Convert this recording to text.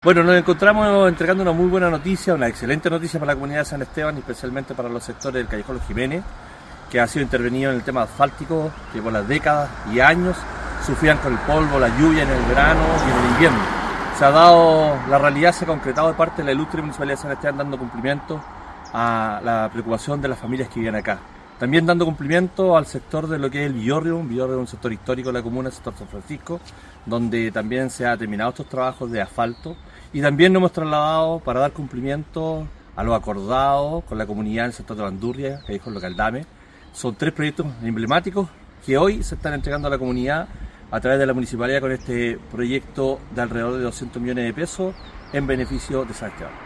Bueno, nos encontramos entregando una muy buena noticia, una excelente noticia para la comunidad de San Esteban y especialmente para los sectores del Callejón Los Jiménez, que ha sido intervenido en el tema asfáltico, que por las décadas y años sufrían con el polvo, la lluvia en el verano y en el invierno. La realidad se ha concretado de parte de la ilustre Municipalidad de San Esteban dando cumplimiento a la preocupación de las familias que viven acá. También dando cumplimiento al sector de lo que es el Villorrio es un sector histórico de la comuna, el sector San Francisco, donde también se han terminado estos trabajos de asfalto. Y también nos hemos trasladado para dar cumplimiento a lo acordado con la comunidad del sector de Bandurria, Callejón Los Caldames. Son 3 proyectos emblemáticos que hoy se están entregando a la comunidad a través de la municipalidad con este proyecto de alrededor de 200 millones de pesos en beneficio de San Esteban.